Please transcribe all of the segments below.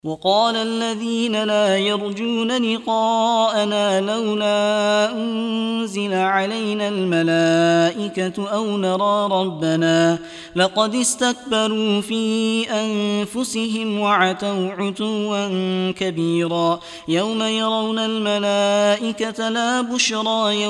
وقال الذين لا يرجون لقاءنا لولا أنزل علينا الملائكة أو نرى ربنا لقد استكبروا في أنفسهم وعتوا عتوا كبيرا يوم يرون الملائكة لا بشرى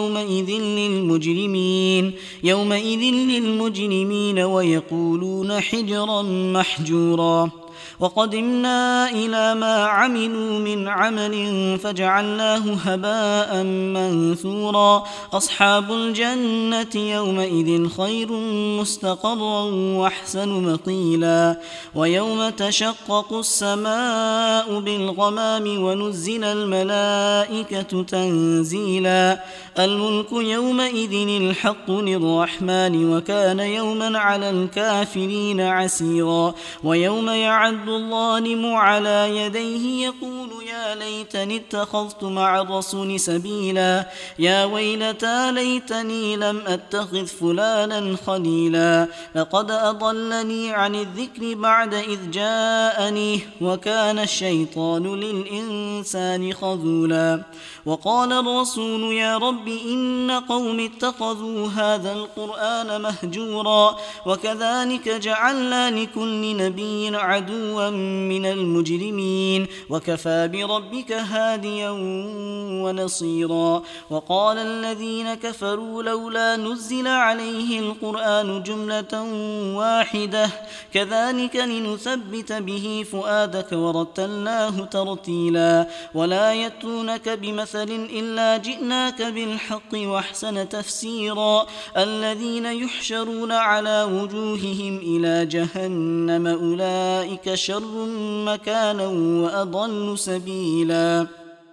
يومئذ للمجرمين ويقولون حجرا محجورا وقدمنا إلى ما عملوا من عمل فجعلناه هباء منثورا أصحاب الجنة يومئذ خير مستقرا وأحسن مقيلا ويوم تشقق السماء بالغمام ونزل الملائكة تنزيلا الملك يومئذ الحق للرحمن وكان يوما على الكافرين عسيرا ويوم يعد الظالم على يديه يقول يا ليتني اتخذت مع الرسول سبيلا يا ويلتى ليتني لم أتخذ فلانا خليلا لقد أضلني عن الذكر بعد إذ جاءني وكان الشيطان للإنسان خذولا وقال الرسول يا رب إن قوم اتخذوا هذا القرآن مهجورا وكذلك جعلنا لكل نبي عدوا من المجرمين وكفى بربك هاديا ونصيرا وقال الذين كفروا لولا نزل عليه القرآن جملة واحدة كذلك لنثبت به فؤادك ورتلناه ترتيلا ولا يأتونك بمثل إلا جئناك بالحق وأحسن تفسيرا الذين يحشرون على وجوههم إلى جهنم أولئك شر مكانا وأضل سبيلا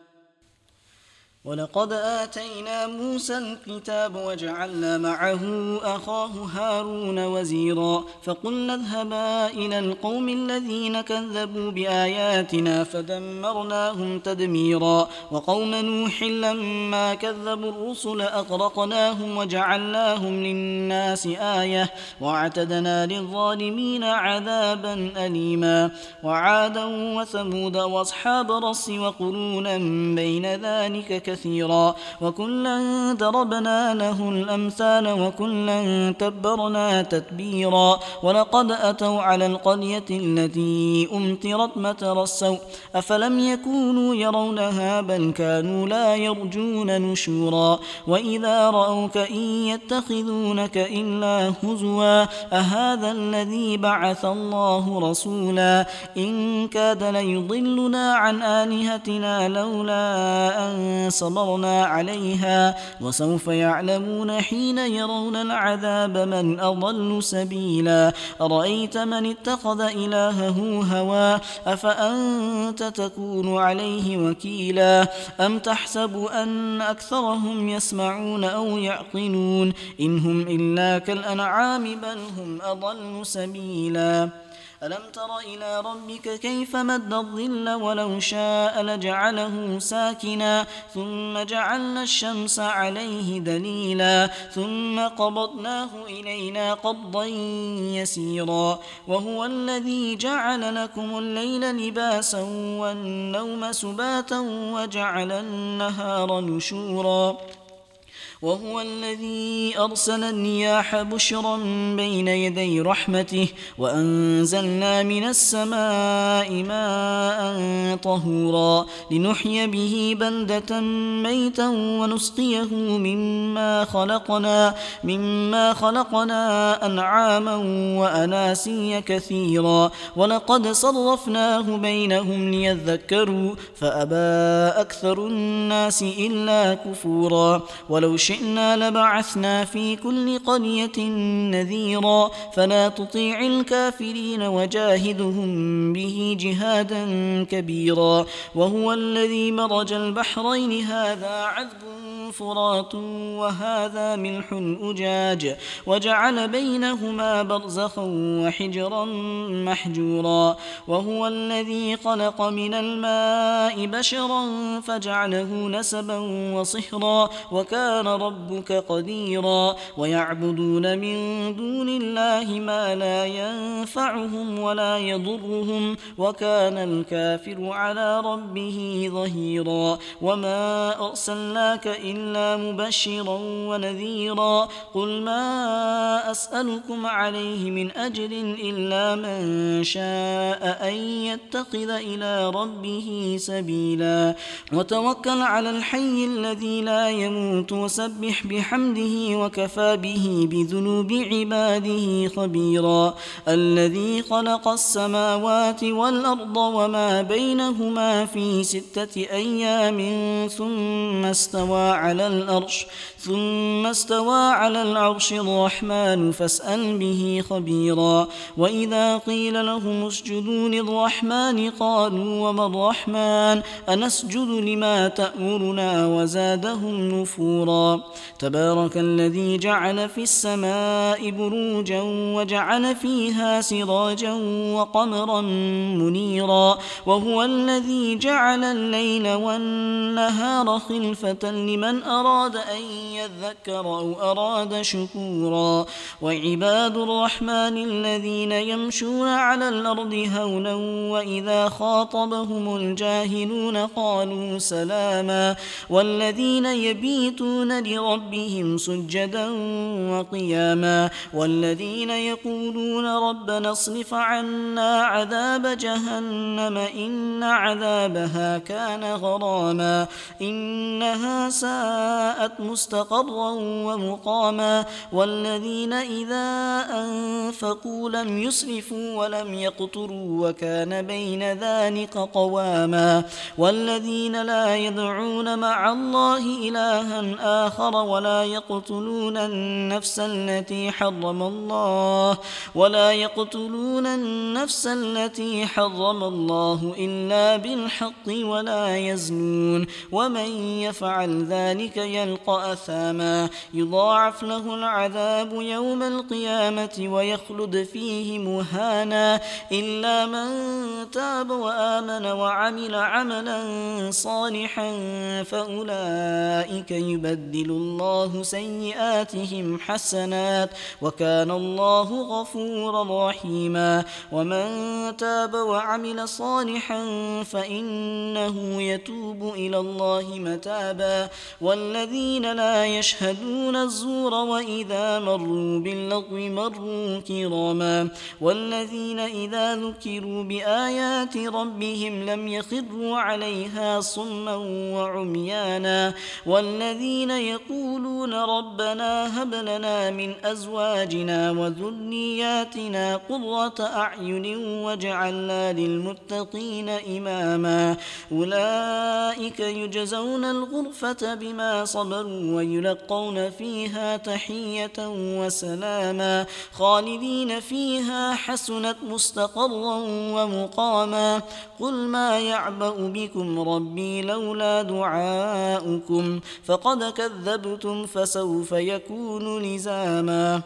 ولقد آتينا موسى الكتاب وجعلنا معه أخاه هارون وزيرا فقلنا اذهبا إلى القوم الذين كذبوا بآياتنا فدمرناهم تدميرا وقوم نوح لما كذبوا الرسل أغرقناهم وجعلناهم للناس آية واعتدنا للظالمين عذابا أليما وعادا وثمود وأصحاب الرس وقرونا بين ذلك كثيرا وكلا ضربنا له الأمثال وكلا تبرنا تتبيرا ولقد أتوا على القرية التي أمطرت مطر السوء أفلم يكونوا يرونها بل كانوا لا يرجون نشورا وإذا رأوك إن يتخذونك إلا هزوا أهذا الذي بعث الله رسولا إن كاد ليضلنا عن آلهتنا لولا أن صبرنا عليها وسوف يعلمون حين يرون العذاب من أضل سبيلا أرأيت من اتخذ إلهه هواه أفأنت تكون عليه وكيلا أم تحسب أن أكثرهم يسمعون أو يعقلون إن هم إلا كالأنعام بل هم أضل سبيلا ألم تر إلى ربك كيف مد الظل ولو شاء لجعله ساكنا ثم جعلنا الشمس عليه دليلا ثم قبضناه إلينا قبضا يسيرا وهو الذي جعل لكم الليل لباسا والنوم سباتا وجعل النهار نشورا وهو الذي أرسل الرياح بشرا بين يدي رحمته وأنزلنا من السماء ماء طهورا لنحيي به بلدة ميتا ونسقيه مما خلقنا أنعاما وأناسيا كثيرا ولقد صرفناه بينهم ليذكروا فأبى أكثر الناس إلا كفورا ولو شئنا لبعثنا في كل قرية نذيرا فلا تطيع الكافرين وجاهدهم به جهادا كبيرا وهو الذي مرج البحرين هذا عذب فرات وهذا ملح أجاج وجعل بينهما برزخا وحجرا محجورا وهو الذي خلق من الماء بشرا فجعله نسبا وصهرا وكان ربك قديرا ويعبدون من دون الله ما لا ينفعهم ولا يضرهم وكان الكافر على ربه ظهيرا وما أرسلناك إلا مبشرا ونذيرا قل ما أسألكم عليه من أجر إلا من شاء أن يتخذ إلى ربه سبيلا وتوكل على الحي الذي لا يموت وسبح بحمده وكفى به بذنوب عباده خبيرا الذي خلق السماوات والأرض وما بينهما في 6 أيام ثم استوى على العرش الرحمن فاسأل به خبيرا وإذا قيل لهم اسجدوا للرحمن قالوا وما الرحمن أنسجد لما تأمرنا وزادهم نفورا تبارك الذي جعل في السماء بروجا وجعل فيها سراجا وقمرا منيرا وهو الذي جعل الليل والنهار خلفة لمن أراد أن يذكر أو أراد شكورا وعباد الرحمن الذين يمشون على الأرض هونا وإذا خاطبهم الجاهلون قالوا سلاما والذين يبيتون لربهم سجدا وقياما والذين يقولون ربنا اصرف عنا عذاب جهنم إن عذابها كان غراما إنها ساءت مستقرا ومقاما والذين إذا أنفقوا لم يسرفوا ولم يقتروا وكان بين ذلك قواما والذين لا يدعون مع الله إلها آخر ولا يقتلون النفس التي حرم الله إلا بالحق ولا يزنون ومن يفعل ذلك يلقى أثاما يضاعف له العذاب يوم القيامة ويخلد فيه مهانا إلا من تاب وآمن وعمل عملا صالحا فأولئك يبدل الله سيئاتهم حسنات وكان الله غفورا رحيما ومن تاب وعمل صالحا فإنه يتوب إلى الله متابا والذين لا يشهدون الزور وإذا مروا باللغو مروا كراما والذين إذا ذكروا بآيات ربهم لم يخروا عليها صما وعميانا والذين يقولون ربنا هب لنا من أزواجنا وذرياتنا قرة أعين واجعلنا للمتقين إماما أولئك يجزون الغرفة بما صبروا ويلقون فيها تحية وسلاما خالدين فيها حسنت مستقرا ومقاما قل ما يعبأ بكم ربي لولا دعاؤكم فقد كذبتم فسوف يكون لزاما